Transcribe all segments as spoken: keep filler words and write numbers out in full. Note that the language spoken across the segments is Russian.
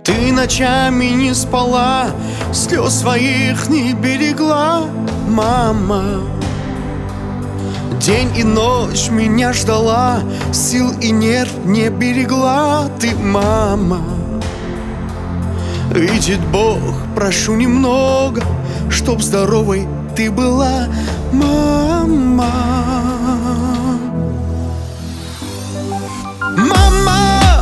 Ты ночами не спала, слез своих не берегла, мама. День и ночь меня ждала, сил и нерв не берегла ты, мама. Видит Бог, прошу немного, чтоб здоровой ты была, мама. Мама,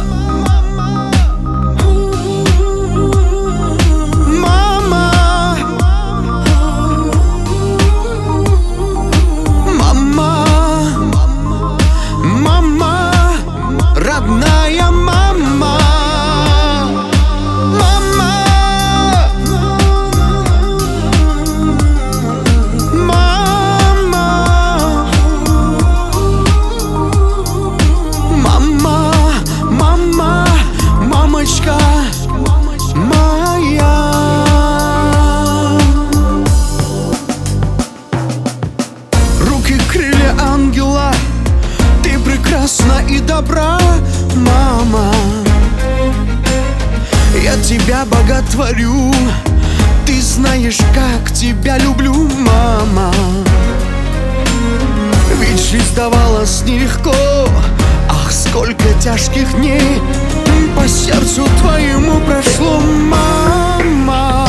родная мама, мама, мама, мама, мама, мамочка моя. Руки, крылья ангела, ты прекрасна и добра, мама. Я тебя боготворю, ты знаешь, как тебя люблю, мама. Ведь жизнь давалась нелегко, ах, сколько тяжких дней по сердцу твоему прошло, мама.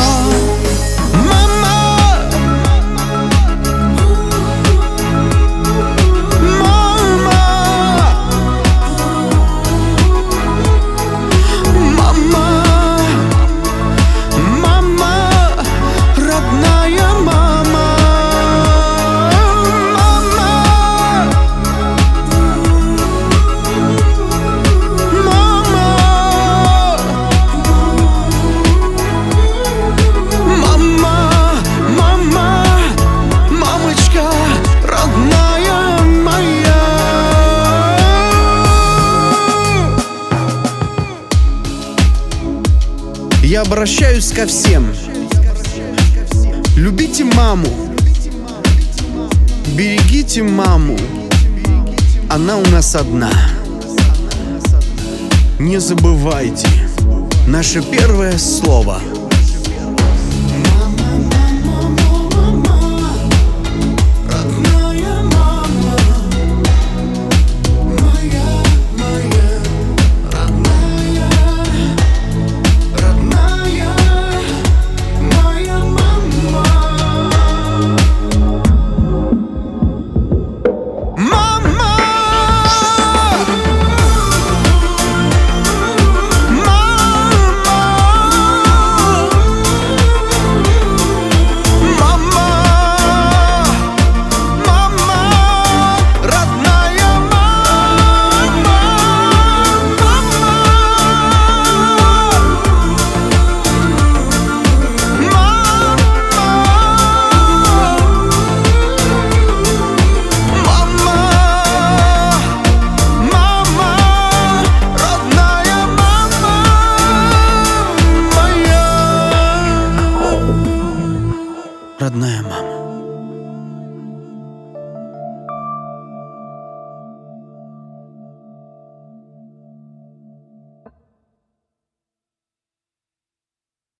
Я обращаюсь ко всем: любите маму, берегите маму, она у нас одна. Не забывайте наше первое слово.